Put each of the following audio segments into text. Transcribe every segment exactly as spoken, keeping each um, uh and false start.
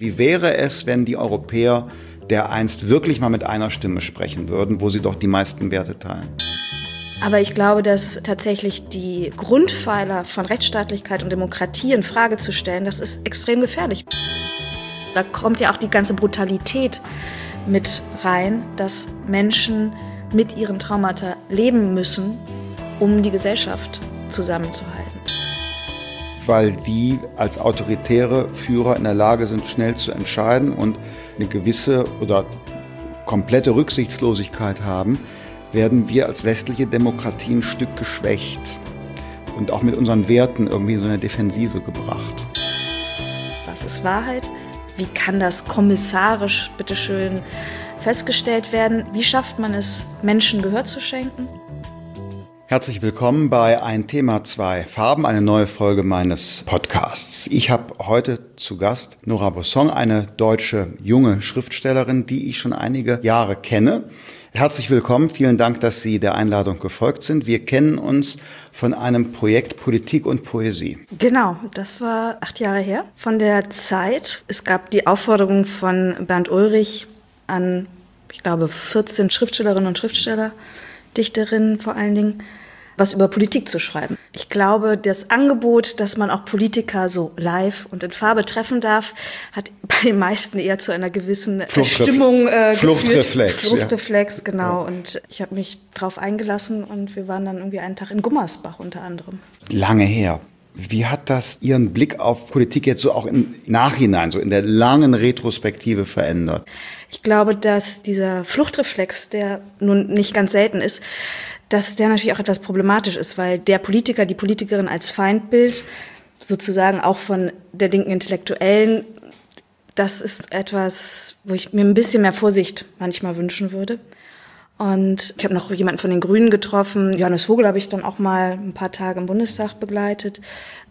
Wie wäre es, wenn die Europäer dereinst wirklich mal mit einer Stimme sprechen würden, wo sie doch die meisten Werte teilen? Aber ich glaube, dass tatsächlich die Grundpfeiler von Rechtsstaatlichkeit und Demokratie in Frage zu stellen, das ist extrem gefährlich. Da kommt ja auch die ganze Brutalität mit rein, dass Menschen mit ihren Traumata leben müssen, um die Gesellschaft zusammenzuhalten. Weil die als autoritäre Führer in der Lage sind, schnell zu entscheiden und eine gewisse oder komplette Rücksichtslosigkeit haben, werden wir als westliche Demokratie ein Stück geschwächt und auch mit unseren Werten irgendwie so eine Defensive gebracht. Was ist Wahrheit? Wie kann das kommissarisch, bitteschön, festgestellt werden? Wie schafft man es, Menschen Gehör zu schenken? Herzlich willkommen bei Ein Thema, zwei Farben, eine neue Folge meines Podcasts. Ich habe heute zu Gast Nora Bosson, eine deutsche junge Schriftstellerin, die ich schon einige Jahre kenne. Herzlich willkommen, vielen Dank, dass Sie der Einladung gefolgt sind. Wir kennen uns von einem Projekt Politik und Poesie. Genau, das war acht Jahre her. Von der Zeit, es gab die Aufforderung von Bernd Ulrich an, ich glaube, vierzehn Schriftstellerinnen und Schriftsteller, Dichterinnen vor allen Dingen, was über Politik zu schreiben. Ich glaube, das Angebot, dass man auch Politiker so live und in Farbe treffen darf, hat bei den meisten eher zu einer gewissen Fluchtref- Stimmung äh, Fluchtreflex, geführt. Fluchtreflex, ja. genau. Ja. Und ich habe mich drauf eingelassen und wir waren dann irgendwie einen Tag in Gummersbach unter anderem. Lange her. Wie hat das Ihren Blick auf Politik jetzt so auch im Nachhinein, so in der langen Retrospektive verändert? Ich glaube, dass dieser Fluchtreflex, der nun nicht ganz selten ist, dass der natürlich auch etwas problematisch ist, weil der Politiker, die Politikerin als Feindbild, sozusagen auch von der linken Intellektuellen, das ist etwas, wo ich mir ein bisschen mehr Vorsicht manchmal wünschen würde. Und ich habe noch jemanden von den Grünen getroffen. Johannes Vogel habe ich dann auch mal ein paar Tage im Bundestag begleitet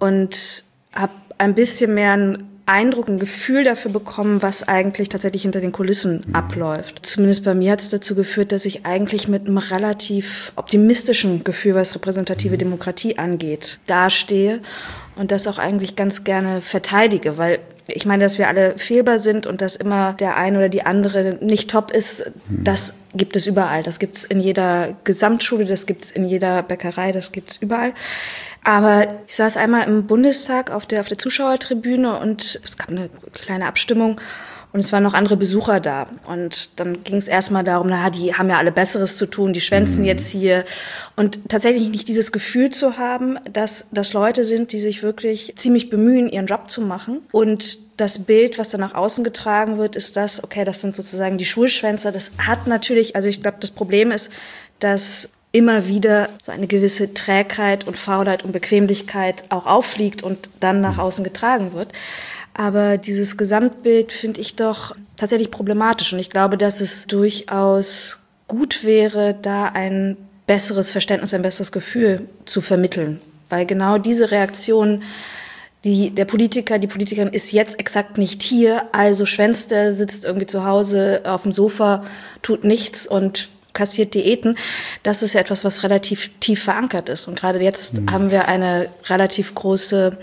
und habe ein bisschen mehr einen Eindruck, ein Gefühl dafür bekommen, was eigentlich tatsächlich hinter den Kulissen mhm. abläuft. Zumindest bei mir hat es dazu geführt, dass ich eigentlich mit einem relativ optimistischen Gefühl, was repräsentative Demokratie angeht, dastehe und das auch eigentlich ganz gerne verteidige, weil ich meine, dass wir alle fehlbar sind und dass immer der eine oder die andere nicht top ist, mhm. das gibt es überall. Das gibt es in jeder Gesamtschule, das gibt es in jeder Bäckerei, das gibt es überall. Aber ich saß einmal im Bundestag auf der, auf der Zuschauertribüne und es gab eine kleine Abstimmung und es waren noch andere Besucher da. Und dann ging es erstmal darum, na, die haben ja alle Besseres zu tun, die schwänzen mhm. jetzt hier. Und tatsächlich nicht dieses Gefühl zu haben, dass das Leute sind, die sich wirklich ziemlich bemühen, ihren Job zu machen. Und das Bild, was dann nach außen getragen wird, ist das, okay, das sind sozusagen die Schulschwänzer. Das hat natürlich, also ich glaube, das Problem ist, dass immer wieder so eine gewisse Trägheit und Faulheit und Bequemlichkeit auch auffliegt und dann nach außen getragen wird. Aber dieses Gesamtbild finde ich doch tatsächlich problematisch. Und ich glaube, dass es durchaus gut wäre, da ein besseres Verständnis, ein besseres Gefühl zu vermitteln. Weil genau diese Reaktion, die, der Politiker, die Politikerin ist jetzt exakt nicht hier, also schwänzt er, sitzt irgendwie zu Hause auf dem Sofa, tut nichts und kassiert Diäten, das ist ja etwas, was relativ tief verankert ist. Und gerade jetzt mhm. haben wir eine relativ große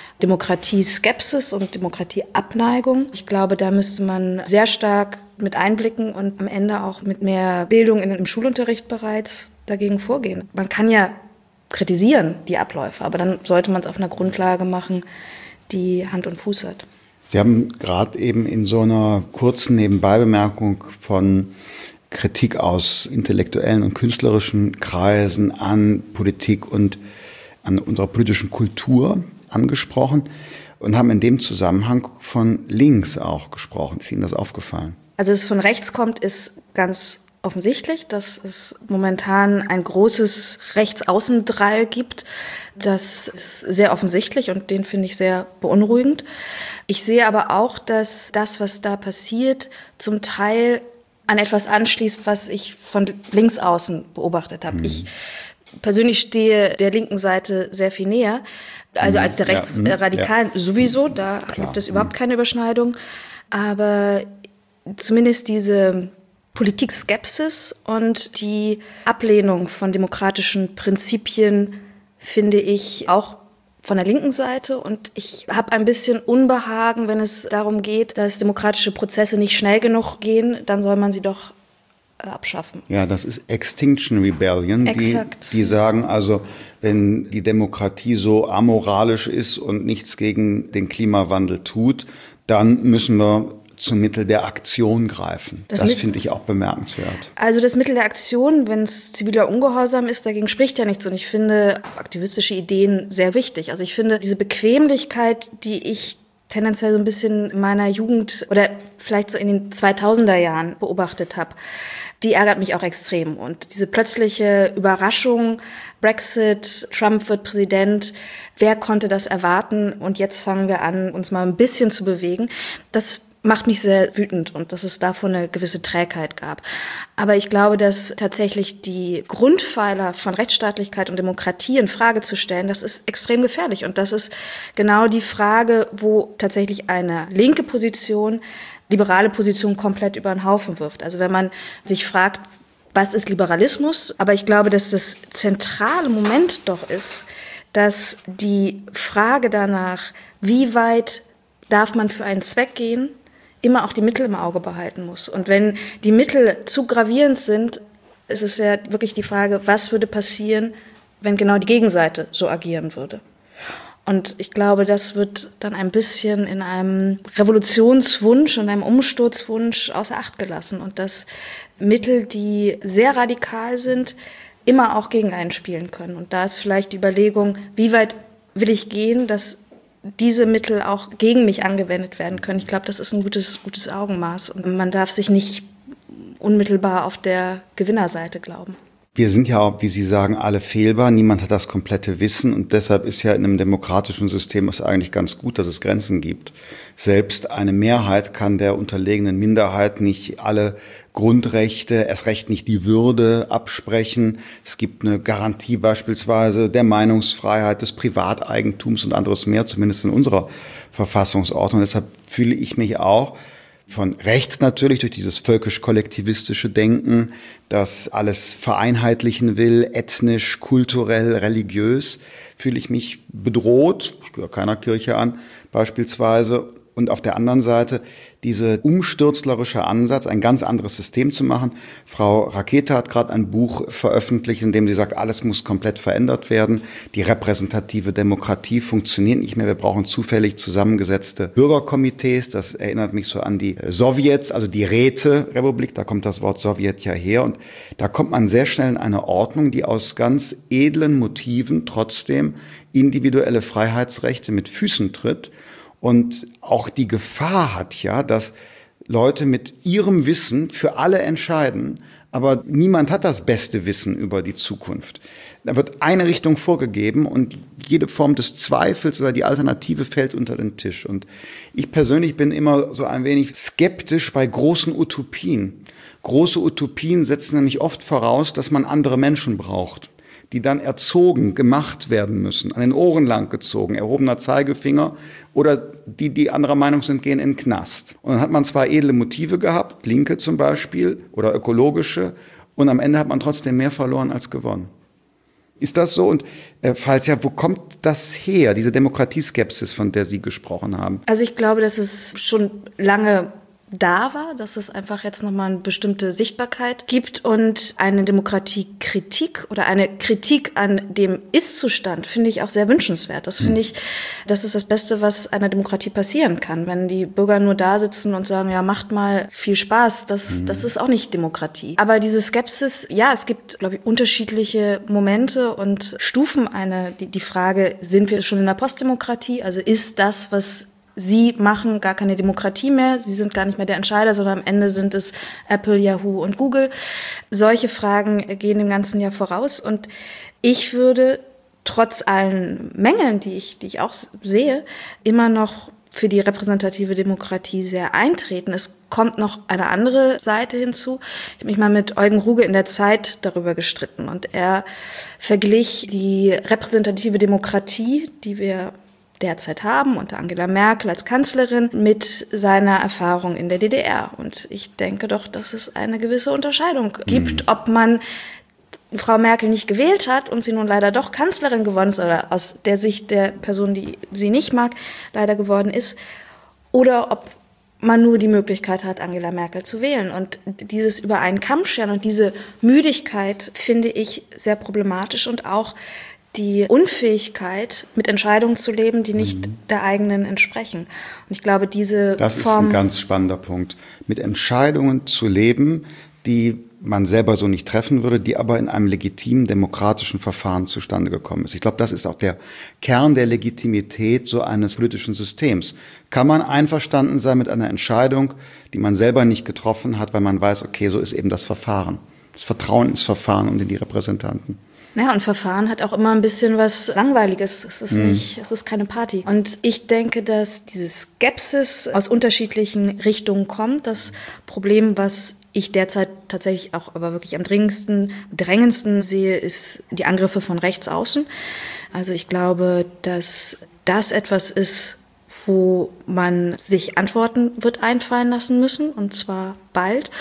Demokratie-Skepsis und Demokratie-Abneigung. Ich glaube, da müsste man sehr stark mit einblicken und am Ende auch mit mehr Bildung in, im Schulunterricht bereits dagegen vorgehen. Man kann ja kritisieren, die Abläufe, aber dann sollte man es auf einer Grundlage machen, die Hand und Fuß hat. Sie haben gerade eben in so einer kurzen Nebenbeibemerkung von Kritik aus intellektuellen und künstlerischen Kreisen an Politik und an unserer politischen Kultur angesprochen und haben in dem Zusammenhang von links auch gesprochen. Ist Ihnen das aufgefallen? Also, dass es von rechts kommt, ist ganz offensichtlich, dass es momentan ein großes Rechtsaußendrall gibt. Das ist sehr offensichtlich und den finde ich sehr beunruhigend. Ich sehe aber auch, dass das, was da passiert, zum Teil an etwas anschließt, was ich von links außen beobachtet habe. Mhm. Ich persönlich stehe der linken Seite sehr viel näher, also als der Rechtsradikalen ja, ja. sowieso, da Klar. gibt es überhaupt keine Überschneidung. Aber zumindest diese Politikskepsis und die Ablehnung von demokratischen Prinzipien finde ich auch von der linken Seite und ich habe ein bisschen Unbehagen, wenn es darum geht, dass demokratische Prozesse nicht schnell genug gehen, dann soll man sie doch äh, abschaffen. Ja, das ist Extinction Rebellion, die, die sagen also, wenn die Demokratie so amoralisch ist und nichts gegen den Klimawandel tut, dann müssen wir zum Mittel der Aktion greifen. Das, das finde ich auch bemerkenswert. Also das Mittel der Aktion, wenn es ziviler Ungehorsam ist, dagegen spricht ja nichts. Und ich finde aktivistische Ideen sehr wichtig. Also ich finde diese Bequemlichkeit, die ich tendenziell so ein bisschen in meiner Jugend oder vielleicht so in den zweitausender Jahren beobachtet habe, die ärgert mich auch extrem. Und diese plötzliche Überraschung, Brexit, Trump wird Präsident, wer konnte das erwarten? Und jetzt fangen wir an, uns mal ein bisschen zu bewegen. Das macht mich sehr wütend und dass es davon eine gewisse Trägheit gab. Aber ich glaube, dass tatsächlich die Grundpfeiler von Rechtsstaatlichkeit und Demokratie in Frage zu stellen, das ist extrem gefährlich. Und das ist genau die Frage, wo tatsächlich eine linke Position liberale Position komplett über den Haufen wirft. Also wenn man sich fragt, was ist Liberalismus? Aber ich glaube, dass das zentrale Moment doch ist, dass die Frage danach, wie weit darf man für einen Zweck gehen, immer auch die Mittel im Auge behalten muss. Und wenn die Mittel zu gravierend sind, ist es ja wirklich die Frage, was würde passieren, wenn genau die Gegenseite so agieren würde. Und ich glaube, das wird dann ein bisschen in einem Revolutionswunsch und einem Umsturzwunsch außer Acht gelassen. Und dass Mittel, die sehr radikal sind, immer auch gegen einen spielen können. Und da ist vielleicht die Überlegung, wie weit will ich gehen, dass diese Mittel auch gegen mich angewendet werden können. Ich glaube, das ist ein gutes, gutes Augenmaß. Und man darf sich nicht unmittelbar auf der Gewinnerseite glauben. Wir sind ja auch, wie Sie sagen, alle fehlbar. Niemand hat das komplette Wissen. Und deshalb ist ja in einem demokratischen System es eigentlich ganz gut, dass es Grenzen gibt. Selbst eine Mehrheit kann der unterlegenen Minderheit nicht alle Grundrechte, erst recht nicht die Würde absprechen. Es gibt eine Garantie beispielsweise der Meinungsfreiheit, des Privateigentums und anderes mehr, zumindest in unserer Verfassungsordnung. Deshalb fühle ich mich auch von rechts natürlich durch dieses völkisch-kollektivistische Denken, das alles vereinheitlichen will, ethnisch, kulturell, religiös, fühle ich mich bedroht. Ich gehöre keiner Kirche an beispielsweise. Und auf der anderen Seite dieser umstürzlerische Ansatz, ein ganz anderes System zu machen. Frau Rakete hat gerade ein Buch veröffentlicht, in dem sie sagt, alles muss komplett verändert werden. Die repräsentative Demokratie funktioniert nicht mehr. Wir brauchen zufällig zusammengesetzte Bürgerkomitees. Das erinnert mich so an die Sowjets, also die Räterepublik. Da kommt das Wort Sowjet ja her. Und da kommt man sehr schnell in eine Ordnung, die aus ganz edlen Motiven trotzdem individuelle Freiheitsrechte mit Füßen tritt. Und auch die Gefahr hat ja, dass Leute mit ihrem Wissen für alle entscheiden, aber niemand hat das beste Wissen über die Zukunft. Da wird eine Richtung vorgegeben und jede Form des Zweifels oder die Alternative fällt unter den Tisch. Und ich persönlich bin immer so ein wenig skeptisch bei großen Utopien. Große Utopien setzen nämlich oft voraus, dass man andere Menschen braucht, die dann erzogen, gemacht werden müssen, an den Ohren lang gezogen, erhobener Zeigefinger, oder die, die anderer Meinung sind, gehen in den Knast. Und dann hat man zwar edle Motive gehabt, linke zum Beispiel, oder ökologische, und am Ende hat man trotzdem mehr verloren als gewonnen. Ist das so? Und äh, falls ja, wo kommt das her, diese Demokratieskepsis, von der Sie gesprochen haben? Also ich glaube, dass es schon lange da war, dass es einfach jetzt nochmal eine bestimmte Sichtbarkeit gibt und eine Demokratiekritik oder eine Kritik an dem Ist-Zustand finde ich auch sehr wünschenswert. Das finde ich, das ist das Beste, was einer Demokratie passieren kann. Wenn die Bürger nur da sitzen und sagen, ja, macht mal viel Spaß, das, mhm. das ist auch nicht Demokratie. Aber diese Skepsis, ja, es gibt, glaube ich, unterschiedliche Momente und Stufen. Eine, die, die Frage, sind wir schon in der Postdemokratie? Also ist das, was Sie machen gar keine Demokratie mehr, Sie sind gar nicht mehr der Entscheider, sondern am Ende sind es Apple, Yahoo und Google. Solche Fragen gehen dem Ganzen ja voraus. Und ich würde trotz allen Mängeln, die ich, die ich auch sehe, immer noch für die repräsentative Demokratie sehr eintreten. Es kommt noch eine andere Seite hinzu. Ich habe mich mal mit Eugen Ruge in der Zeit darüber gestritten. Und er verglich die repräsentative Demokratie, die wir derzeit haben, unter Angela Merkel als Kanzlerin, mit seiner Erfahrung in der D D R. Und ich denke doch, dass es eine gewisse Unterscheidung gibt, ob man Frau Merkel nicht gewählt hat und sie nun leider doch Kanzlerin geworden ist oder aus der Sicht der Person, die sie nicht mag, leider geworden ist, oder ob man nur die Möglichkeit hat, Angela Merkel zu wählen. Und dieses über einen Kamm scheren und diese Müdigkeit finde ich sehr problematisch und auch die Unfähigkeit, mit Entscheidungen zu leben, die nicht mhm. der eigenen entsprechen. Und ich glaube, diese Das Form, ist ein ganz spannender Punkt. Mit Entscheidungen zu leben, die man selber so nicht treffen würde, die aber in einem legitimen demokratischen Verfahren zustande gekommen ist. Ich glaube, das ist auch der Kern der Legitimität so eines politischen Systems. Kann man einverstanden sein mit einer Entscheidung, die man selber nicht getroffen hat, weil man weiß, okay, so ist eben das Verfahren. Das Vertrauen ins Verfahren und in die Repräsentanten. Ja, und Verfahren hat auch immer ein bisschen was Langweiliges. Es ist Mhm. nicht, es ist keine Party. Und ich denke, dass diese Skepsis aus unterschiedlichen Richtungen kommt. Das Problem, was ich derzeit tatsächlich auch aber wirklich am dringendsten, drängendsten sehe, ist die Angriffe von rechts außen. Also ich glaube, dass das etwas ist, wo man sich Antworten wird einfallen lassen müssen, und zwar bald.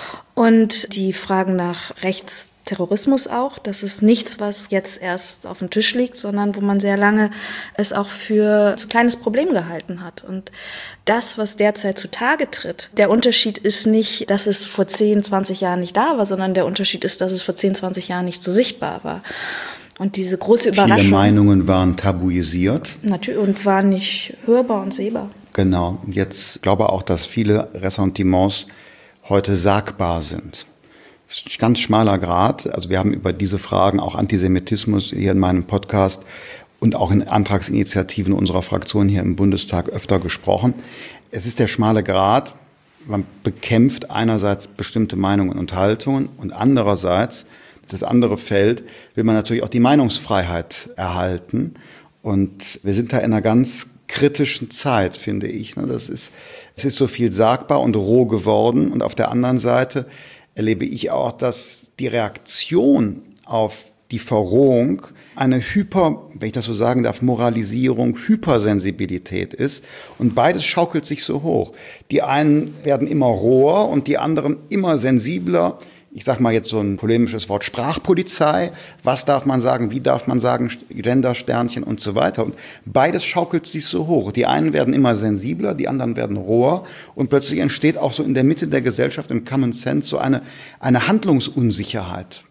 Und die Fragen nach Rechtsterrorismus auch, das ist nichts, was jetzt erst auf dem Tisch liegt, sondern wo man sehr lange es auch für so ein kleines Problem gehalten hat. Und das, was derzeit zutage tritt, der Unterschied ist nicht, dass es vor zehn, zwanzig Jahren nicht da war, sondern der Unterschied ist, dass es vor zehn, zwanzig Jahren nicht so sichtbar war. Und diese große Überraschung. Viele Meinungen waren tabuisiert. Natürlich, und waren nicht hörbar und sehbar. Genau. Und jetzt glaube ich auch, dass viele Ressentiments heute sagbar sind. Das ist ein ganz schmaler Grat. Also wir haben über diese Fragen, auch Antisemitismus hier in meinem Podcast und auch in Antragsinitiativen unserer Fraktion hier im Bundestag öfter gesprochen. Es ist der schmale Grat. Man bekämpft einerseits bestimmte Meinungen und Haltungen und andererseits, das andere Feld, will man natürlich auch die Meinungsfreiheit erhalten. Und wir sind da in einer ganz kritischen Zeit, finde ich. Das ist, es ist so viel sagbar und roh geworden. Und auf der anderen Seite erlebe ich auch, dass die Reaktion auf die Verrohung eine Hyper, wenn ich das so sagen darf, Moralisierung, Hypersensibilität ist. Und beides schaukelt sich so hoch. Die einen werden immer roher und die anderen immer sensibler. Ich sage mal jetzt so ein polemisches Wort, Sprachpolizei. Was darf man sagen, wie darf man sagen, Gendersternchen und so weiter. Und beides schaukelt sich so hoch. Die einen werden immer sensibler, die anderen werden roher. Und plötzlich entsteht auch so in der Mitte der Gesellschaft im Common Sense so eine, eine Handlungsunsicherheit.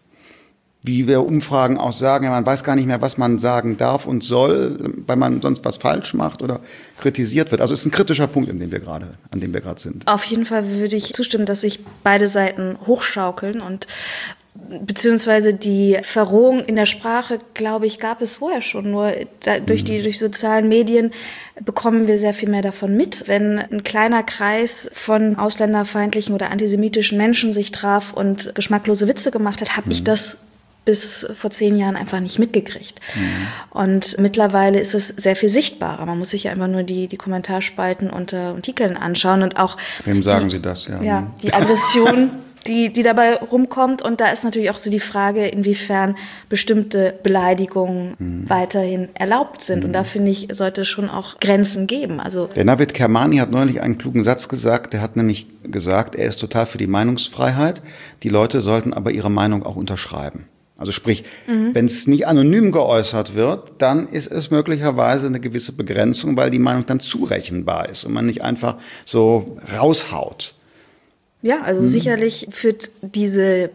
Wie wir Umfragen auch sagen, man weiß gar nicht mehr, was man sagen darf und soll, weil man sonst was falsch macht oder kritisiert wird. Also es ist ein kritischer Punkt, in dem wir gerade, an dem wir gerade sind. Auf jeden Fall würde ich zustimmen, dass sich beide Seiten hochschaukeln und beziehungsweise die Verrohung in der Sprache, glaube ich, gab es vorher schon. Nur da, durch die durch sozialen Medien bekommen wir sehr viel mehr davon mit. Wenn ein kleiner Kreis von ausländerfeindlichen oder antisemitischen Menschen sich traf und geschmacklose Witze gemacht hat, habe mhm. ich das bis vor zehn Jahren einfach nicht mitgekriegt. Mhm. Und mittlerweile ist es sehr viel sichtbarer. Man muss sich ja einfach nur die, die Kommentarspalten unter Artikeln anschauen und auch Wem sagen die, Sie das? Ja, ja die Aggression, die, die dabei rumkommt. Und da ist natürlich auch so die Frage, inwiefern bestimmte Beleidigungen mhm. weiterhin erlaubt sind. Mhm. Und da, finde ich, sollte es schon auch Grenzen geben. Also der Navid Kermani hat neulich einen klugen Satz gesagt. Der hat nämlich gesagt, er ist total für die Meinungsfreiheit. Die Leute sollten aber ihre Meinung auch unterschreiben. Also sprich, mhm. wenn es nicht anonym geäußert wird, dann ist es möglicherweise eine gewisse Begrenzung, weil die Meinung dann zurechenbar ist und man nicht einfach so raushaut. Ja, also mhm. sicherlich führt diese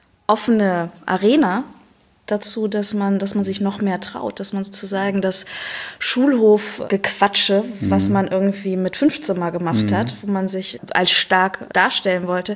offene Arena dazu, dass man, dass man sich noch mehr traut, dass man sozusagen das Schulhofgequatsche, mhm. was man irgendwie mit fünfzehn Mal gemacht mhm. hat, wo man sich als stark darstellen wollte,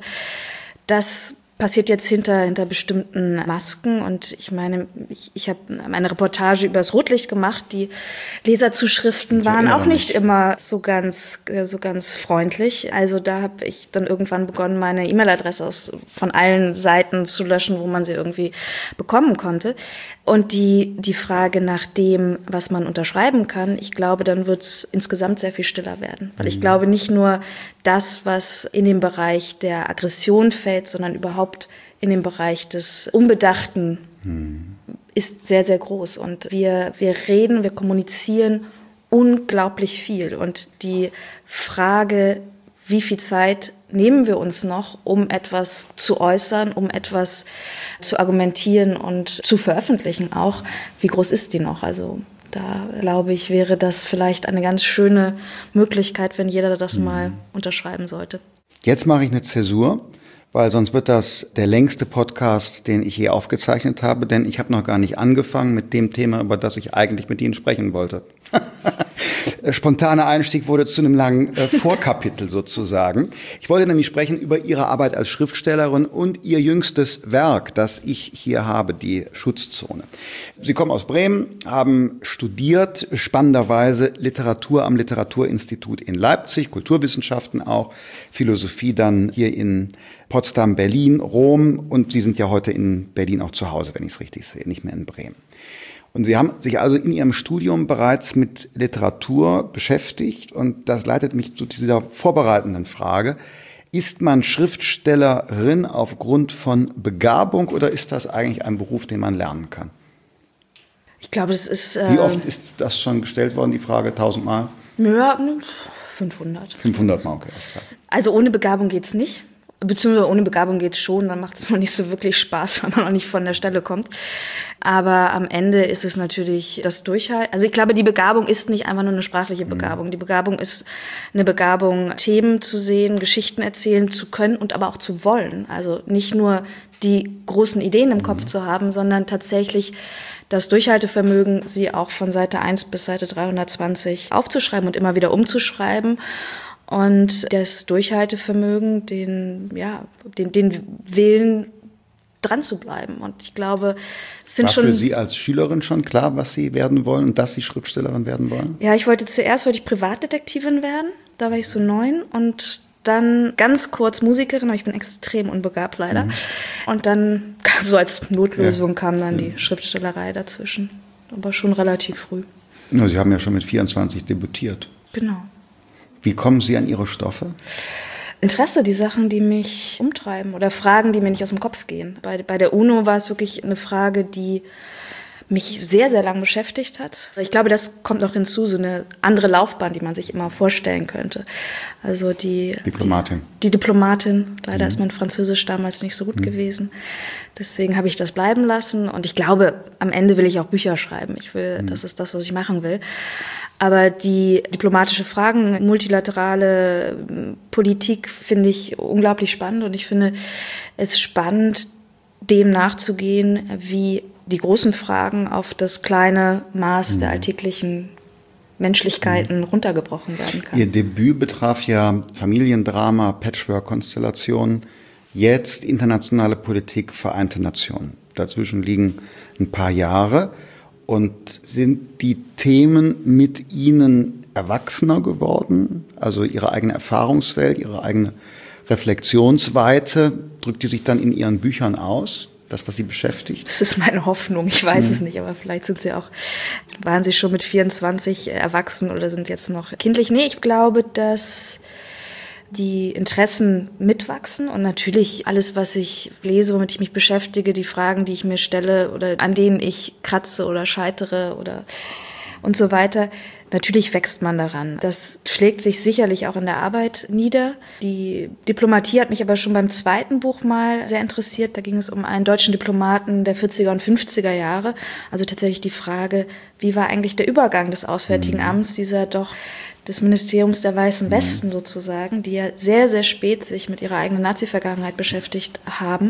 das passiert jetzt hinter, hinter bestimmten Masken. Und ich meine, ich, ich habe eine Reportage über das Rotlicht gemacht. Die Leserzuschriften waren auch nicht immer so ganz, so ganz freundlich. Also da habe ich dann irgendwann begonnen, meine E-Mail-Adresse aus, von allen Seiten zu löschen, wo man sie irgendwie bekommen konnte. Und die, die Frage nach dem, was man unterschreiben kann, ich glaube, dann wird es insgesamt sehr viel stiller werden. Weil ich glaube, nicht nur das, was in den Bereich der Aggression fällt, sondern überhaupt in den Bereich des Unbedachten hm. ist sehr, sehr groß. Und wir, wir reden, wir kommunizieren unglaublich viel. Und die Frage, wie viel Zeit nehmen wir uns noch, um etwas zu äußern, um etwas zu argumentieren und zu veröffentlichen auch. Wie groß ist die noch? Also da, glaube ich, wäre das vielleicht eine ganz schöne Möglichkeit, wenn jeder das mhm. mal unterschreiben sollte. Jetzt mache ich eine Zäsur, weil sonst wird das der längste Podcast, den ich je aufgezeichnet habe, denn ich habe noch gar nicht angefangen mit dem Thema, über das ich eigentlich mit Ihnen sprechen wollte. Spontaner Einstieg wurde zu einem langen äh, Vorkapitel sozusagen. Ich wollte nämlich sprechen über Ihre Arbeit als Schriftstellerin und Ihr jüngstes Werk, das ich hier habe, die Schutzzone. Sie kommen aus Bremen, haben studiert, spannenderweise Literatur am Literaturinstitut in Leipzig, Kulturwissenschaften auch, Philosophie dann hier in Potsdam, Berlin, Rom und Sie sind ja heute in Berlin auch zu Hause, wenn ich es richtig sehe, nicht mehr in Bremen. Und Sie haben sich also in Ihrem Studium bereits mit Literatur beschäftigt und das leitet mich zu dieser vorbereitenden Frage. Ist man Schriftstellerin aufgrund von Begabung oder ist das eigentlich ein Beruf, den man lernen kann? Ich glaube, das ist... Äh, Wie oft ist das schon gestellt worden, die Frage, tausendmal? Ja, fünfhundert. fünfhundert Mal, okay. Also ohne Begabung geht's nicht. Beziehungsweise ohne Begabung geht's schon, dann macht es noch nicht so wirklich Spaß, weil man noch nicht von der Stelle kommt. Aber am Ende ist es natürlich das Durchhalten. Also ich glaube, die Begabung ist nicht einfach nur eine sprachliche Begabung. Die Begabung ist eine Begabung, Themen zu sehen, Geschichten erzählen zu können und aber auch zu wollen. Also nicht nur die großen Ideen im Kopf zu haben, sondern tatsächlich das Durchhaltevermögen, sie auch von Seite eins bis Seite dreihundertzwanzig aufzuschreiben und immer wieder umzuschreiben. Und das Durchhaltevermögen, den, ja, den, den Willen, dran zu bleiben. Und ich glaube, es sind War schon... für Sie als Schülerin schon klar, was Sie werden wollen und dass Sie Schriftstellerin werden wollen? Ja, ich wollte zuerst wollte ich Privatdetektivin werden. Da war ich so neun. Und dann ganz kurz Musikerin, aber ich bin extrem unbegabt leider. Mhm. Und dann, so als Notlösung, ja. kam dann die Schriftstellerei dazwischen. Aber schon relativ früh. Ja, Sie haben ja schon mit vierundzwanzig debütiert. Genau. Wie kommen Sie an Ihre Stoffe? Interesse, die Sachen, die mich umtreiben oder Fragen, die mir nicht aus dem Kopf gehen. Bei, bei der UNO war es wirklich eine Frage, die mich sehr, sehr lang beschäftigt hat. Ich glaube, das kommt noch hinzu, so eine andere Laufbahn, die man sich immer vorstellen könnte. Also die Diplomatin. Die, die Diplomatin. Leider mhm. ist mein Französisch damals nicht so gut mhm. gewesen. Deswegen habe ich das bleiben lassen. Und ich glaube, am Ende will ich auch Bücher schreiben. Ich will, mhm. das ist das, was ich machen will. Aber die diplomatische Fragen, multilaterale Politik finde ich unglaublich spannend. Und ich finde es spannend, dem nachzugehen, wie die großen Fragen auf das kleine Maß mhm. der alltäglichen Menschlichkeiten mhm. runtergebrochen werden kann. Ihr Debüt betraf ja Familiendrama, Patchwork-Konstellationen, jetzt internationale Politik, Vereinte Nationen. Dazwischen liegen ein paar Jahre. Und sind die Themen mit Ihnen erwachsener geworden? Also Ihre eigene Erfahrungswelt, Ihre eigene Reflexionsweite, drückt die sich dann in Ihren Büchern aus? Das, was Sie beschäftigt? Das ist meine Hoffnung. Ich weiß mhm. es nicht, aber vielleicht sind Sie auch, waren Sie schon mit vierundzwanzig erwachsen oder sind jetzt noch kindlich? Nee, ich glaube, dass die Interessen mitwachsen und natürlich alles, was ich lese, womit ich mich beschäftige, die Fragen, die ich mir stelle oder an denen ich kratze oder scheitere oder und so weiter. Natürlich wächst man daran. Das schlägt sich sicherlich auch in der Arbeit nieder. Die Diplomatie hat mich aber schon beim zweiten Buch mal sehr interessiert. Da ging es um einen deutschen Diplomaten der vierziger und fünfziger Jahre. Also tatsächlich die Frage, wie war eigentlich der Übergang des Auswärtigen Amts, dieser doch des Ministeriums der Weißen Westen sozusagen, die ja sehr, sehr spät sich mit ihrer eigenen Nazi-Vergangenheit beschäftigt haben.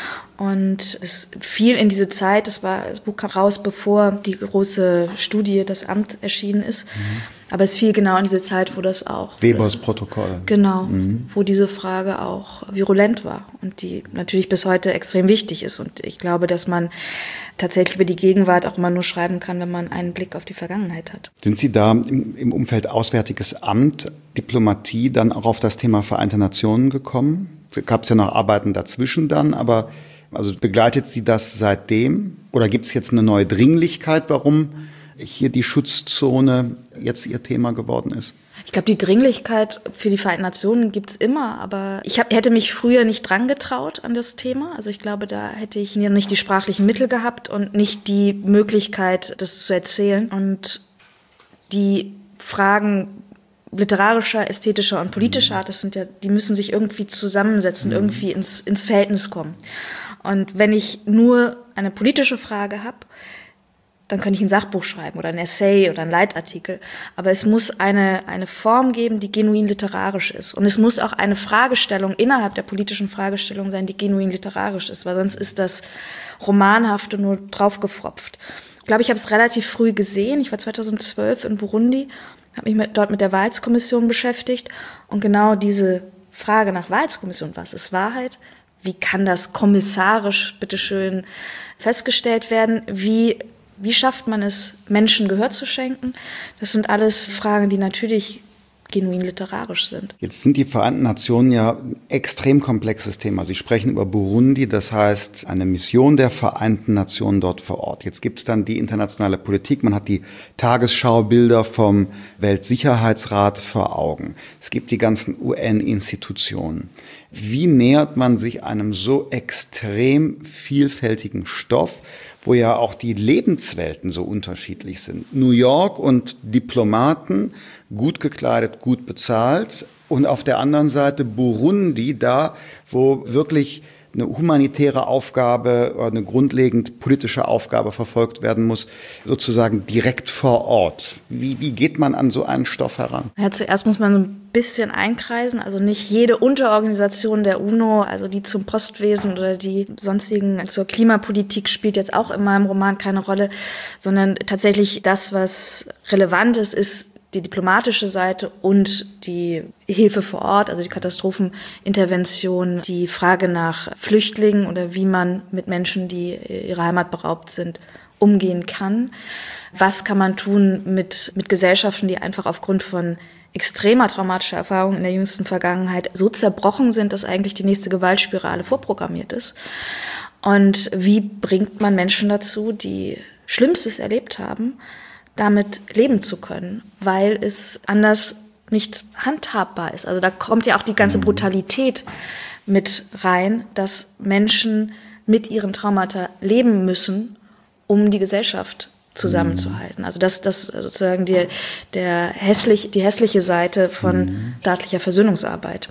Und es fiel in diese Zeit, das war, das Buch kam raus, bevor die große Studie, das Amt, erschienen ist. Mhm. Aber es fiel genau in diese Zeit, wo das auch... Webers das, Protokoll. Genau, mhm. wo diese Frage auch virulent war und die natürlich bis heute extrem wichtig ist. Und ich glaube, dass man tatsächlich über die Gegenwart auch immer nur schreiben kann, wenn man einen Blick auf die Vergangenheit hat. Sind Sie da im, im Umfeld Auswärtiges Amt, Diplomatie, dann auch auf das Thema Vereinte Nationen gekommen? Gab es ja noch Arbeiten dazwischen dann, aber also begleitet Sie das seitdem? Oder gibt es jetzt eine neue Dringlichkeit, warum hier die Schutzzone jetzt Ihr Thema geworden ist? Ich glaube, die Dringlichkeit für die Vereinten Nationen gibt es immer, aber ich hab, hätte mich früher nicht dran getraut an das Thema. Also ich glaube, da hätte ich nicht die sprachlichen Mittel gehabt und nicht die Möglichkeit, das zu erzählen. Und die Fragen literarischer, ästhetischer und politischer Art, das sind ja, die müssen sich irgendwie zusammensetzen, mhm. irgendwie ins, ins Verhältnis kommen. Und wenn ich nur eine politische Frage habe, dann kann ich ein Sachbuch schreiben oder ein Essay oder ein Leitartikel. Aber es muss eine, eine Form geben, die genuin literarisch ist. Und es muss auch eine Fragestellung innerhalb der politischen Fragestellung sein, die genuin literarisch ist, weil sonst ist das Romanhafte nur draufgefropft. Ich glaube, ich habe es relativ früh gesehen. Ich war zweitausendzwölf in Burundi, habe mich mit, dort mit der Wahrheitskommission beschäftigt. Und genau diese Frage nach Wahrheitskommission, was ist Wahrheit? Wie kann das kommissarisch, bitteschön, festgestellt werden? Wie Wie schafft man es, Menschen Gehör zu schenken? Das sind alles Fragen, die natürlich genuin literarisch sind. Jetzt sind die Vereinten Nationen ja ein extrem komplexes Thema. Sie sprechen über Burundi, das heißt eine Mission der Vereinten Nationen dort vor Ort. Jetzt gibt es dann die internationale Politik. Man hat die Tagesschaubilder vom Weltsicherheitsrat vor Augen. Es gibt die ganzen U N-Institutionen. Wie nähert man sich einem so extrem vielfältigen Stoff, wo ja auch die Lebenswelten so unterschiedlich sind? New York und Diplomaten, gut gekleidet, gut bezahlt. Und auf der anderen Seite Burundi, da wo wirklich eine humanitäre Aufgabe oder eine grundlegend politische Aufgabe verfolgt werden muss, sozusagen direkt vor Ort. Wie, wie geht man an so einen Stoff heran? Ja, zuerst muss man so ein bisschen einkreisen, also nicht jede Unterorganisation der UNO, also die zum Postwesen oder die sonstigen zur Klimapolitik spielt jetzt auch in meinem Roman keine Rolle, sondern tatsächlich das, was relevant ist, ist die diplomatische Seite und die Hilfe vor Ort, also die Katastrophenintervention, die Frage nach Flüchtlingen oder wie man mit Menschen, die ihrer Heimat beraubt sind, umgehen kann. Was kann man tun mit, mit Gesellschaften, die einfach aufgrund von extremer traumatischer Erfahrungen in der jüngsten Vergangenheit so zerbrochen sind, dass eigentlich die nächste Gewaltspirale vorprogrammiert ist? Und wie bringt man Menschen dazu, die Schlimmstes erlebt haben, damit leben zu können, weil es anders nicht handhabbar ist. Also da kommt ja auch die ganze Brutalität mit rein, dass Menschen mit ihren Traumata leben müssen, um die Gesellschaft zusammenzuhalten. Also das, das sozusagen die, der hässlich, die hässliche Seite von staatlicher Versöhnungsarbeit.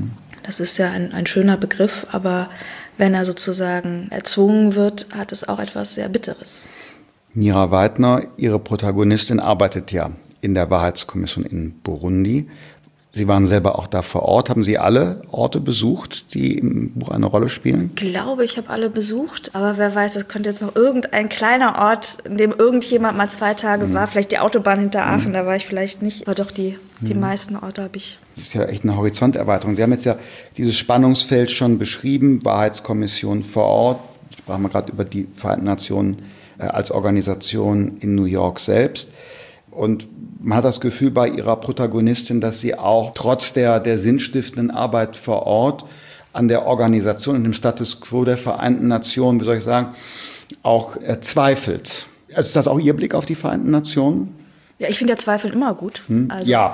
Das ist ja ein, ein schöner Begriff, aber wenn er sozusagen erzwungen wird, hat es auch etwas sehr Bitteres. Mira Weidner, Ihre Protagonistin, arbeitet ja in der Wahrheitskommission in Burundi. Sie waren selber auch da vor Ort. Haben Sie alle Orte besucht, die im Buch eine Rolle spielen? Ich glaube, ich habe alle besucht, aber wer weiß, es könnte jetzt noch irgendein kleiner Ort, in dem irgendjemand mal zwei Tage mhm. war, vielleicht die Autobahn hinter Aachen, mhm. da war ich vielleicht nicht, aber doch die, die mhm. meisten Orte habe ich. Das ist ja echt eine Horizonterweiterung. Sie haben jetzt ja dieses Spannungsfeld schon beschrieben, Wahrheitskommission vor Ort, sprachen wir gerade über die Vereinten Nationen als Organisation in New York selbst. Und man hat das Gefühl bei ihrer Protagonistin, dass sie auch trotz der, der sinnstiftenden Arbeit vor Ort an der Organisation und dem Status quo der Vereinten Nationen, wie soll ich sagen, auch äh, zweifelt. Also ist das auch Ihr Blick auf die Vereinten Nationen? Ja, ich finde ja Zweifeln immer gut. Hm? Also. Ja,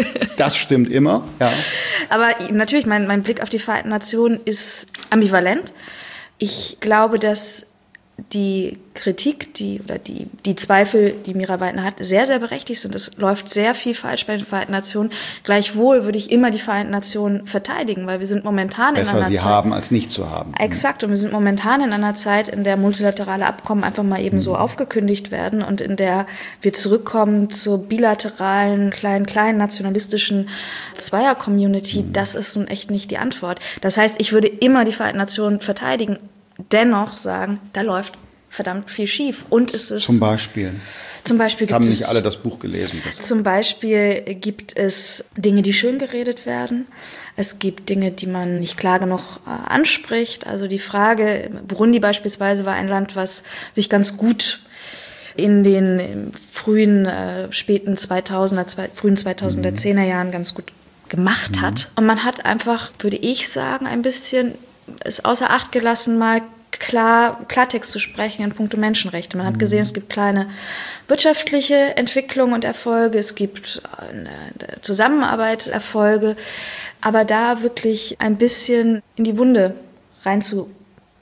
das stimmt immer. Ja. Aber natürlich, mein, mein Blick auf die Vereinten Nationen ist ambivalent. Ich glaube, dass die Kritik, die oder die, die Zweifel, die Mira Weidner hat, sehr, sehr berechtigt sind. Es läuft sehr viel falsch bei den Vereinten Nationen. Gleichwohl würde ich immer die Vereinten Nationen verteidigen, weil wir sind momentan Besser in einer sie Zeit... haben, als nicht zu haben. Exakt. Und wir sind momentan in einer Zeit, in der multilaterale Abkommen einfach mal eben mhm. so aufgekündigt werden und in der wir zurückkommen zur bilateralen, kleinen, kleinen nationalistischen Zweier-Community. Mhm. Das ist nun echt nicht die Antwort. Das heißt, ich würde immer die Vereinten Nationen verteidigen, dennoch sagen, da läuft verdammt viel schief. Und es ist zum Beispiel. Zum Beispiel gibt haben es, nicht alle das Buch gelesen. Das zum Beispiel gibt es Dinge, die schön geredet werden. Es gibt Dinge, die man nicht klar genug äh, anspricht. Also die Frage, Burundi beispielsweise war ein Land, was sich ganz gut in den frühen, äh, späten zweitausender, zwei, frühen zweitausendzehner Jahren ganz gut gemacht hat. Und man hat einfach, würde ich sagen, ein bisschen es außer Acht gelassen, mal klar, Klartext zu sprechen in puncto Menschenrechte. Man hat gesehen, es gibt kleine wirtschaftliche Entwicklung und Erfolge, es gibt eine Zusammenarbeit, Erfolge, aber da wirklich ein bisschen in die Wunde reinzupieksen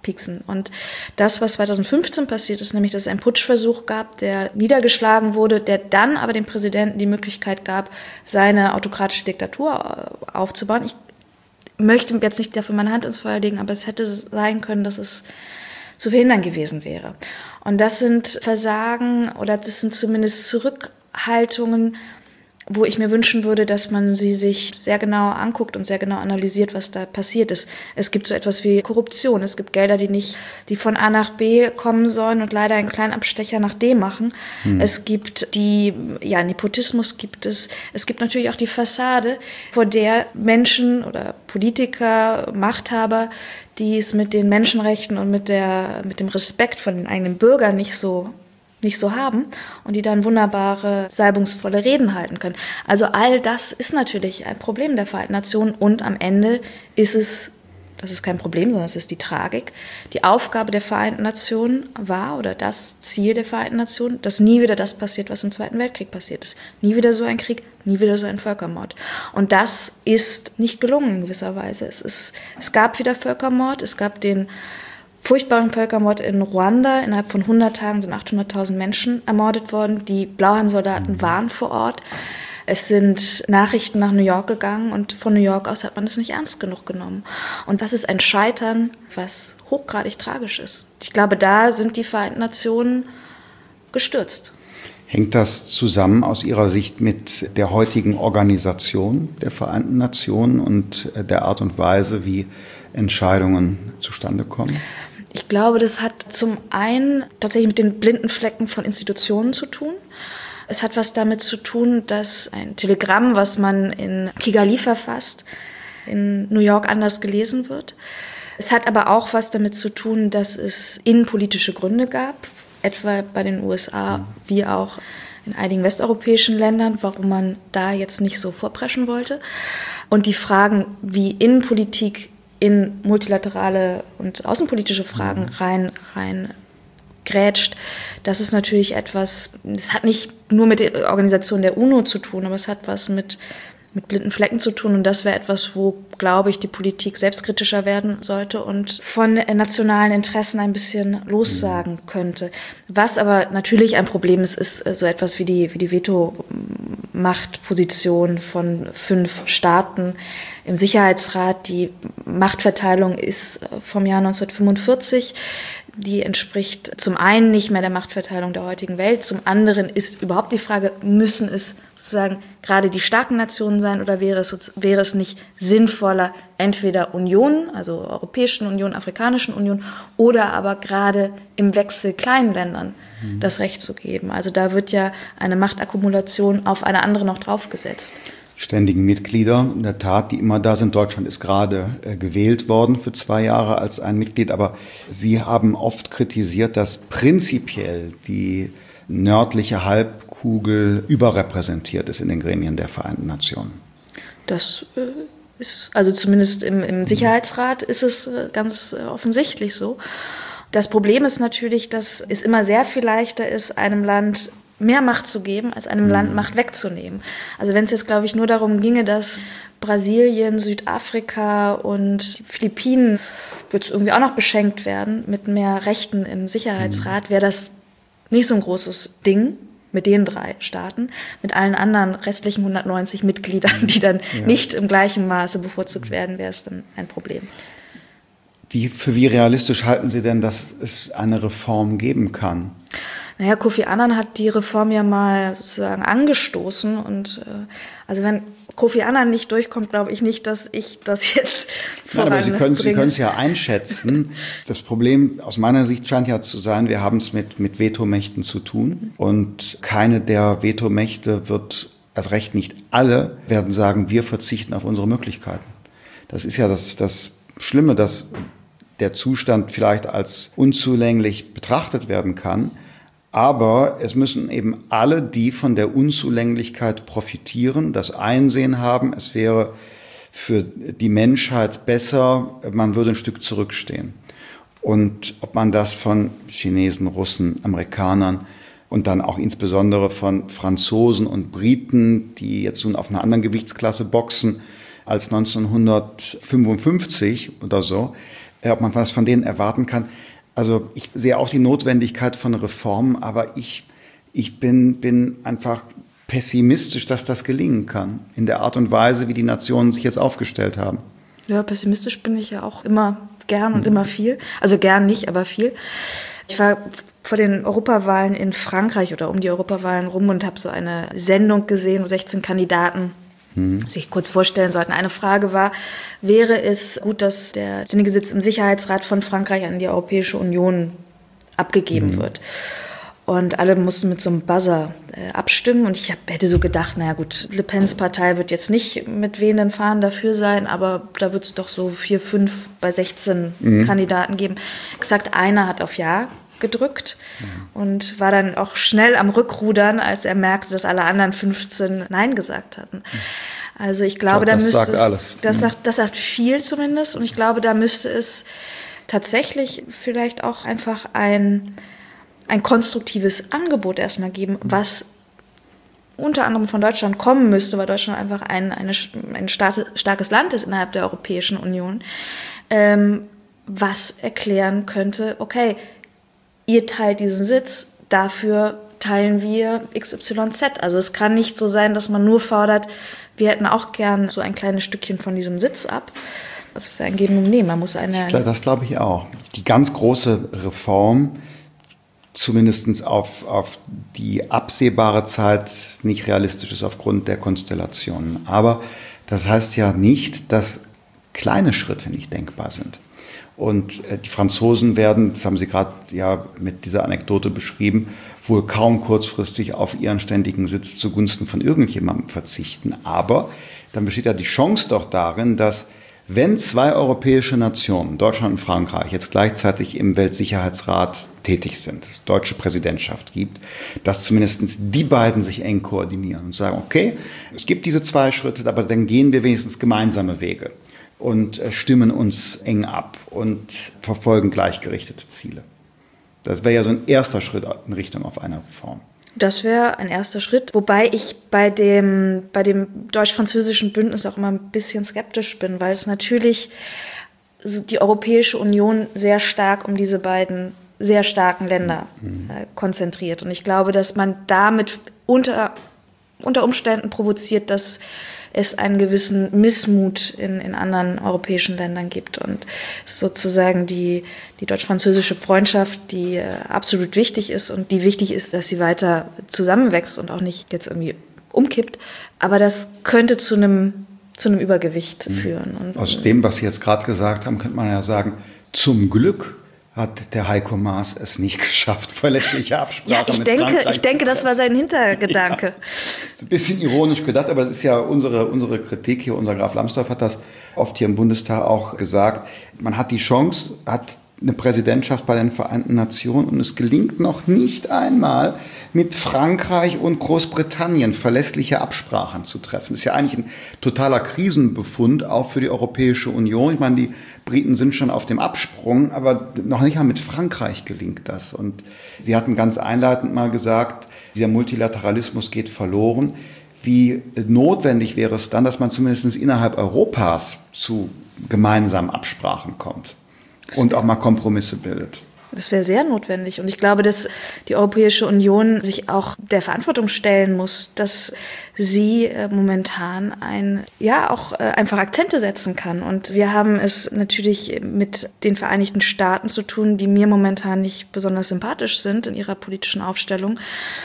pieksen. Und das, was zweitausendfünfzehn passiert ist, nämlich, dass es einen Putschversuch gab, der niedergeschlagen wurde, der dann aber dem Präsidenten die Möglichkeit gab, seine autokratische Diktatur aufzubauen. Ich möchte jetzt nicht dafür meine Hand ins Feuer legen, aber es hätte sein können, dass es zu verhindern gewesen wäre. Und das sind Versagen oder das sind zumindest Zurückhaltungen, wo ich mir wünschen würde, dass man sie sich sehr genau anguckt und sehr genau analysiert, was da passiert ist. Es gibt so etwas wie Korruption. Es gibt Gelder, die nicht, die von A nach B kommen sollen und leider einen kleinen Abstecher nach D machen. Hm. Es gibt die, ja, Nepotismus gibt es. Es gibt natürlich auch die Fassade, vor der Menschen oder Politiker, Machthaber, die es mit den Menschenrechten und mit der, mit dem Respekt von den eigenen Bürgern nicht so nicht so haben und die dann wunderbare, salbungsvolle Reden halten können. Also all das ist natürlich ein Problem der Vereinten Nationen und am Ende ist es, das ist kein Problem, sondern es ist die Tragik, die Aufgabe der Vereinten Nationen war oder das Ziel der Vereinten Nationen, dass nie wieder das passiert, was im Zweiten Weltkrieg passiert ist. Nie wieder so ein Krieg, nie wieder so ein Völkermord. Und das ist nicht gelungen in gewisser Weise. Es ist, es gab wieder Völkermord, es gab den furchtbaren Völkermord in Ruanda. Innerhalb von hundert Tagen sind achthunderttausend Menschen ermordet worden. Die Blauhelm-Soldaten waren vor Ort. Es sind Nachrichten nach New York gegangen und von New York aus hat man es nicht ernst genug genommen. Und das ist ein Scheitern, was hochgradig tragisch ist. Ich glaube, da sind die Vereinten Nationen gestürzt. Hängt das zusammen aus Ihrer Sicht mit der heutigen Organisation der Vereinten Nationen und der Art und Weise, wie Entscheidungen zustande kommen? Ich glaube, das hat zum einen tatsächlich mit den blinden Flecken von Institutionen zu tun. Es hat was damit zu tun, dass ein Telegramm, was man in Kigali verfasst, in New York anders gelesen wird. Es hat aber auch was damit zu tun, dass es innenpolitische Gründe gab, etwa bei den U S A wie auch in einigen westeuropäischen Ländern, warum man da jetzt nicht so vorpreschen wollte. Und die Fragen, wie Innenpolitik in multilaterale und außenpolitische Fragen rein, rein grätscht, das ist natürlich etwas, das hat nicht nur mit der Organisation der UNO zu tun, aber es hat was mit, mit blinden Flecken zu tun und das wäre etwas, wo, glaube ich, die Politik selbstkritischer werden sollte und von nationalen Interessen ein bisschen lossagen könnte. Was aber natürlich ein Problem ist, ist so etwas wie die, wie die Vetomachtposition von fünf Staaten im Sicherheitsrat. Die Machtverteilung ist vom Jahr neunzehnhundertfünfundvierzig. Die entspricht zum einen nicht mehr der Machtverteilung der heutigen Welt, zum anderen ist überhaupt die Frage, müssen es sozusagen gerade die starken Nationen sein oder wäre es, wäre es nicht sinnvoller, entweder Unionen, also Europäischen Union, Afrikanischen Union oder aber gerade im Wechsel kleinen Ländern mhm. das Recht zu geben. Also da wird ja eine Machtakkumulation auf eine andere noch draufgesetzt. Ständigen Mitglieder, in der Tat, die immer da sind. Deutschland ist gerade äh, gewählt worden für zwei Jahre als ein Mitglied, aber Sie haben oft kritisiert, dass prinzipiell die nördliche Halbkugel überrepräsentiert ist in den Gremien der Vereinten Nationen. Das äh, ist, also zumindest im, im Sicherheitsrat ist es äh, ganz äh, offensichtlich so. Das Problem ist natürlich, dass es immer sehr viel leichter ist, einem Land mehr Macht zu geben, als einem mhm. Land Macht wegzunehmen. Also wenn es jetzt, glaube ich, nur darum ginge, dass Brasilien, Südafrika und die Philippinen jetzt irgendwie auch noch beschenkt werden mit mehr Rechten im Sicherheitsrat, wäre das nicht so ein großes Ding mit den drei Staaten. Mit allen anderen restlichen hundertneunzig Mitgliedern, die dann ja. nicht im gleichen Maße bevorzugt werden, wäre es dann ein Problem. Wie, für wie realistisch halten Sie denn, dass es eine Reform geben kann? Naja, Kofi Annan hat die Reform ja mal sozusagen angestoßen und äh, also wenn Kofi Annan nicht durchkommt, glaube ich nicht, dass ich das jetzt voranbringe. Nein, aber Sie können, Sie können es ja einschätzen. Das Problem aus meiner Sicht scheint ja zu sein, wir haben es mit, mit Vetomächten zu tun und keine der Vetomächte wird, erst recht nicht alle, werden sagen, wir verzichten auf unsere Möglichkeiten. Das ist ja das, das Schlimme, dass der Zustand vielleicht als unzulänglich betrachtet werden kann. Aber es müssen eben alle, die von der Unzulänglichkeit profitieren, das Einsehen haben, es wäre für die Menschheit besser, man würde ein Stück zurückstehen. Und ob man das von Chinesen, Russen, Amerikanern und dann auch insbesondere von Franzosen und Briten, die jetzt nun auf einer anderen Gewichtsklasse boxen als neunzehnhundertfünfundfünfzig oder so, ob man was von denen erwarten kann. Also ich sehe auch die Notwendigkeit von Reformen, aber ich, ich bin, bin einfach pessimistisch, dass das gelingen kann, in der Art und Weise, wie die Nationen sich jetzt aufgestellt haben. Ja, pessimistisch bin ich ja auch immer gern und mhm. immer viel. Also gern nicht, aber viel. Ich war vor den Europawahlen in Frankreich oder um die Europawahlen rum und habe so eine Sendung gesehen, wo sechzehn Kandidaten mhm. sich kurz vorstellen sollten. Eine Frage war, wäre es gut, dass der ständige Sitz im Sicherheitsrat von Frankreich an die Europäische Union abgegeben mhm. wird? Und alle mussten mit so einem Buzzer äh, abstimmen. Und ich hab, hätte so gedacht, naja gut, Le Pens Partei wird jetzt nicht mit wehenden Fahnen dafür sein, aber da wird es doch so vier, fünf bei sechzehn mhm. Kandidaten geben. Exakt einer hat auf Ja gedrückt mhm. und war dann auch schnell am Rückrudern, als er merkte, dass alle anderen fünfzehn Nein gesagt hatten. Also ich glaube, ich glaub, da müsste sagt alles. Das, mhm. sagt, das sagt viel zumindest. Und ich glaube, da müsste es tatsächlich vielleicht auch einfach ein ein konstruktives Angebot erstmal geben, was unter anderem von Deutschland kommen müsste, weil Deutschland einfach ein, eine, ein starkes Land ist innerhalb der Europäischen Union, ähm, was erklären könnte, okay, ihr teilt diesen Sitz, dafür teilen wir X Y Z. Also es kann nicht so sein, dass man nur fordert, wir hätten auch gern so ein kleines Stückchen von diesem Sitz ab. Das ist ja ein Geben und Nehmen. Man muss eine. Das glaube ich auch. Die ganz große Reform, zumindest auf, auf die absehbare Zeit, nicht realistisch ist aufgrund der Konstellationen. Aber das heißt ja nicht, dass kleine Schritte nicht denkbar sind. Und die Franzosen werden, das haben Sie gerade ja mit dieser Anekdote beschrieben, wohl kaum kurzfristig auf ihren ständigen Sitz zugunsten von irgendjemandem verzichten. Aber dann besteht ja die Chance doch darin, dass wenn zwei europäische Nationen, Deutschland und Frankreich, jetzt gleichzeitig im Weltsicherheitsrat tätig sind, es deutsche Präsidentschaft gibt, dass zumindest die beiden sich eng koordinieren und sagen, okay, es gibt diese zwei Schritte, aber dann gehen wir wenigstens gemeinsame Wege und stimmen uns eng ab und verfolgen gleichgerichtete Ziele. Das wäre ja so ein erster Schritt in Richtung auf eine Reform. Das wäre ein erster Schritt, wobei ich bei dem, bei dem deutsch-französischen Bündnis auch immer ein bisschen skeptisch bin, weil es natürlich so die Europäische Union sehr stark um diese beiden sehr starken Länder äh, konzentriert. Und ich glaube, dass man damit unter, unter Umständen provoziert, dass es einen gewissen Missmut in, in anderen europäischen Ländern gibt. Und sozusagen die, die deutsch-französische Freundschaft, die äh, absolut wichtig ist und die wichtig ist, dass sie weiter zusammenwächst und auch nicht jetzt irgendwie umkippt. Aber das könnte zu einem, zu einem Übergewicht mhm. führen. Und, aus dem, was Sie jetzt gerade gesagt haben, könnte man ja sagen, zum Glück hat der Heiko Maas es nicht geschafft, verlässliche Absprache ja, ich mit denke, Frankreich ich denke, das war sein Hintergedanke. Ja, ist ein bisschen ironisch gedacht, aber es ist ja unsere, unsere Kritik hier, unser Graf Lambsdorff hat das oft hier im Bundestag auch gesagt. Man hat die Chance, hat eine Präsidentschaft bei den Vereinten Nationen und es gelingt noch nicht einmal, mit Frankreich und Großbritannien verlässliche Absprachen zu treffen. Das ist ja eigentlich ein totaler Krisenbefund, auch für die Europäische Union. Ich meine, die Briten sind schon auf dem Absprung, aber noch nicht mal mit Frankreich gelingt das. Und Sie hatten ganz einleitend mal gesagt, der Multilateralismus geht verloren. Wie notwendig wäre es dann, dass man zumindest innerhalb Europas zu gemeinsamen Absprachen kommt und auch mal Kompromisse bildet? Das wäre sehr notwendig. Und ich glaube, dass die Europäische Union sich auch der Verantwortung stellen muss, dass sie äh, momentan ein, ja, auch äh, einfach Akzente setzen kann. Und wir haben es natürlich mit den Vereinigten Staaten zu tun, die mir momentan nicht besonders sympathisch sind in ihrer politischen Aufstellung.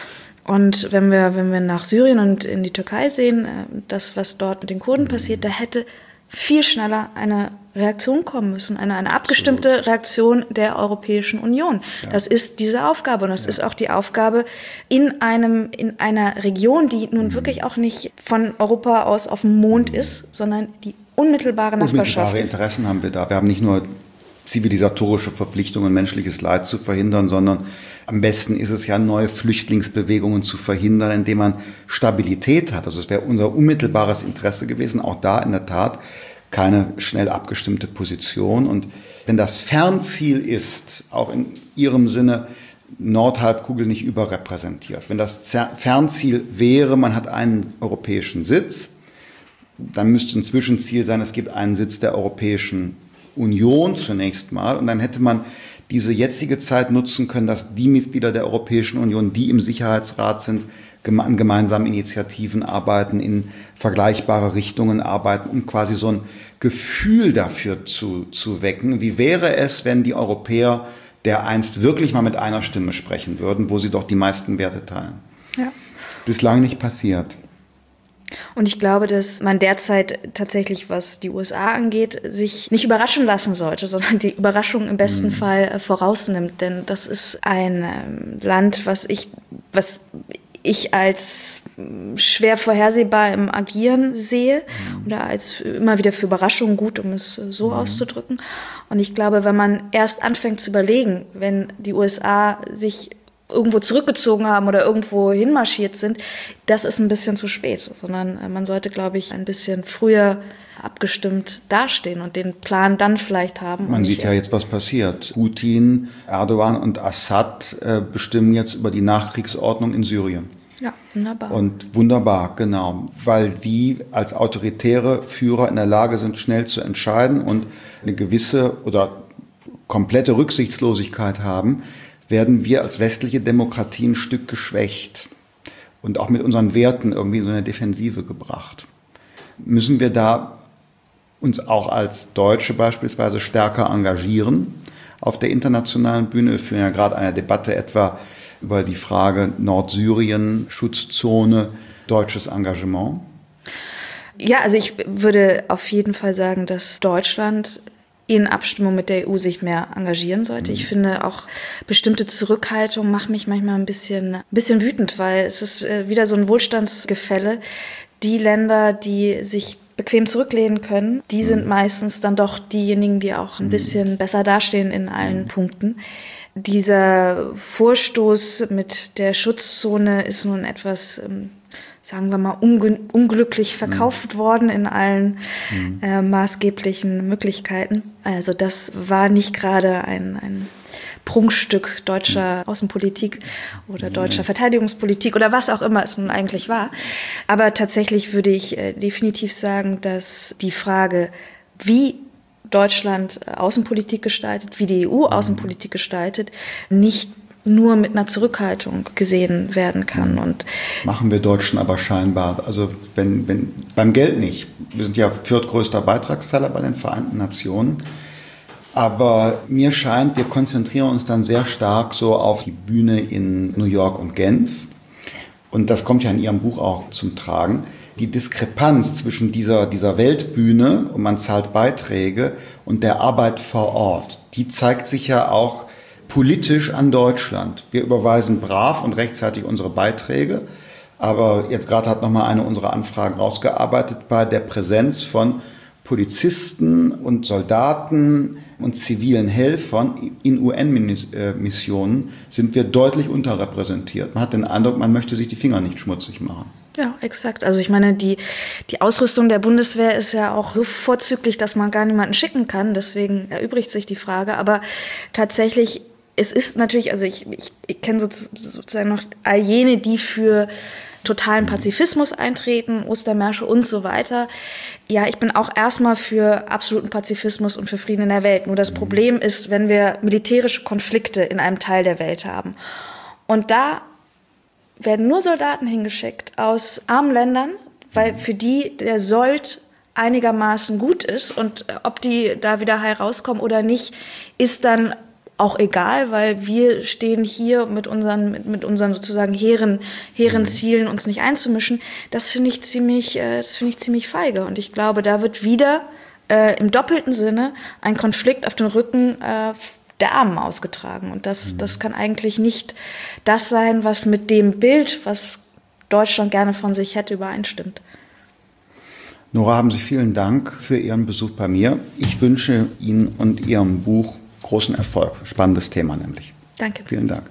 Und wenn wir, wenn wir nach Syrien und in die Türkei sehen, äh, das, was dort mit den Kurden passiert, da hätte viel schneller eine Reaktion kommen müssen, eine, eine abgestimmte Absolut. Reaktion der Europäischen Union. Ja. Das ist diese Aufgabe und das ja. ist auch die Aufgabe in einem, in einer Region, die nun mhm. wirklich auch nicht von Europa aus auf dem Mond ist, sondern die unmittelbare Nachbarschaft ist. Unmittelbare Interessen haben wir da. Wir haben nicht nur zivilisatorische Verpflichtungen, menschliches Leid zu verhindern, sondern am besten ist es ja, neue Flüchtlingsbewegungen zu verhindern, indem man Stabilität hat. Also es wäre unser unmittelbares Interesse gewesen, auch da in der Tat keine schnell abgestimmte Position. Und wenn das Fernziel ist, auch in Ihrem Sinne, Nordhalbkugel nicht überrepräsentiert, wenn das Fernziel wäre, man hat einen europäischen Sitz, dann müsste ein Zwischenziel sein, es gibt einen Sitz der Europäischen Union zunächst mal. Und dann hätte man diese jetzige Zeit nutzen können, dass die Mitglieder der Europäischen Union, die im Sicherheitsrat sind, an gemeinsamen Initiativen arbeiten, in vergleichbare Richtungen arbeiten, um quasi so ein Gefühl dafür zu, zu wecken. Wie wäre es, wenn die Europäer dereinst wirklich mal mit einer Stimme sprechen würden, wo sie doch die meisten Werte teilen? Ja. Bislang nicht passiert. Und ich glaube, dass man derzeit tatsächlich, was die U S A angeht, sich nicht überraschen lassen sollte, sondern die Überraschung im besten mhm. Fall vorausnimmt. Denn das ist ein ähm, Land, was ich, was ich als schwer vorhersehbar im Agieren sehe mhm. oder als immer wieder für Überraschungen gut, um es so mhm. auszudrücken. Und ich glaube, wenn man erst anfängt zu überlegen, wenn die U S A sich irgendwo zurückgezogen haben oder irgendwo hinmarschiert sind, das ist ein bisschen zu spät, sondern man sollte, glaube ich, ein bisschen früher abgestimmt dastehen und den Plan dann vielleicht haben. Man sieht ja jetzt, was passiert. Putin, Erdogan und Assad äh, bestimmen jetzt über die Nachkriegsordnung in Syrien. Ja, wunderbar. Und wunderbar, genau, weil die als autoritäre Führer in der Lage sind, schnell zu entscheiden und eine gewisse oder komplette Rücksichtslosigkeit haben, werden wir als westliche Demokratie ein Stück geschwächt und auch mit unseren Werten irgendwie in so eine Defensive gebracht. Müssen wir da uns auch als Deutsche beispielsweise stärker engagieren auf der internationalen Bühne? Wir führen ja gerade eine Debatte etwa über die Frage Nordsyrien, Schutzzone, deutsches Engagement. Ja, also ich würde auf jeden Fall sagen, dass Deutschland in Abstimmung mit der E U sich mehr engagieren sollte. Ich finde auch bestimmte Zurückhaltung macht mich manchmal ein bisschen, ein bisschen wütend, weil es ist wieder so ein Wohlstandsgefälle. Die Länder, die sich bequem zurücklehnen können, die sind meistens dann doch diejenigen, die auch ein bisschen besser dastehen in allen Punkten. Dieser Vorstoß mit der Schutzzone ist nun etwas, sagen wir mal, unge- unglücklich verkauft mhm. worden in allen mhm. äh, maßgeblichen Möglichkeiten. Also das war nicht gerade ein, ein Prunkstück deutscher mhm. Außenpolitik oder deutscher mhm. Verteidigungspolitik oder was auch immer es nun eigentlich war. Aber tatsächlich würde ich äh, definitiv sagen, dass die Frage, wie Deutschland Außenpolitik gestaltet, wie die E U Außenpolitik gestaltet, nicht nur mit einer Zurückhaltung gesehen werden kann. Und machen wir Deutschen aber scheinbar. Also wenn, wenn beim Geld nicht. Wir sind ja viertgrößter Beitragszahler bei den Vereinten Nationen. Aber mir scheint, wir konzentrieren uns dann sehr stark so auf die Bühne in New York und Genf. Und das kommt ja in Ihrem Buch auch zum Tragen. Die Diskrepanz zwischen dieser, dieser Weltbühne, und man zahlt Beiträge, und der Arbeit vor Ort, die zeigt sich ja auch politisch an Deutschland. Wir überweisen brav und rechtzeitig unsere Beiträge, aber jetzt gerade hat nochmal eine unserer Anfragen rausgearbeitet, bei der Präsenz von Polizisten und Soldaten und zivilen Helfern in U N-Missionen sind wir deutlich unterrepräsentiert. Man hat den Eindruck, man möchte sich die Finger nicht schmutzig machen. Ja, exakt. Also ich meine, die, die Ausrüstung der Bundeswehr ist ja auch so vorzüglich, dass man gar niemanden schicken kann. Deswegen erübrigt sich die Frage. Aber tatsächlich, es ist natürlich, also ich, ich, ich kenne sozusagen noch all jene, die für totalen Pazifismus eintreten, Ostermärsche und so weiter. Ja, ich bin auch erstmal für absoluten Pazifismus und für Frieden in der Welt. Nur das Problem ist, wenn wir militärische Konflikte in einem Teil der Welt haben. Und da werden nur Soldaten hingeschickt aus armen Ländern, weil für die der Sold einigermaßen gut ist. Und ob die da wieder heil rauskommen oder nicht, ist dann auch egal, weil wir stehen hier mit unseren, mit, mit unseren sozusagen hehren, hehren Zielen, uns nicht einzumischen. Das finde ich ziemlich, äh, das finde ich ziemlich feige. Und ich glaube, da wird wieder äh, im doppelten Sinne ein Konflikt auf den Rücken äh, der Armen ausgetragen. Und das, das kann eigentlich nicht das sein, was mit dem Bild, was Deutschland gerne von sich hätte, übereinstimmt. Nora, haben Sie vielen Dank für Ihren Besuch bei mir. Ich wünsche Ihnen und Ihrem Buch großen Erfolg. Spannendes Thema nämlich. Danke. Vielen Dank.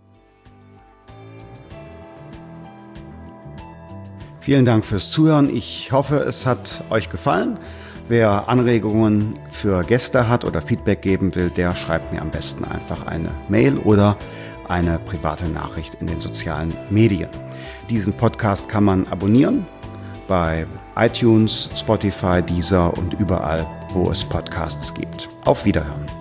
Vielen Dank fürs Zuhören. Ich hoffe, es hat euch gefallen. Wer Anregungen für Gäste hat oder Feedback geben will, der schreibt mir am besten einfach eine Mail oder eine private Nachricht in den sozialen Medien. Diesen Podcast kann man abonnieren bei iTunes, Spotify, Deezer und überall, wo es Podcasts gibt. Auf Wiederhören.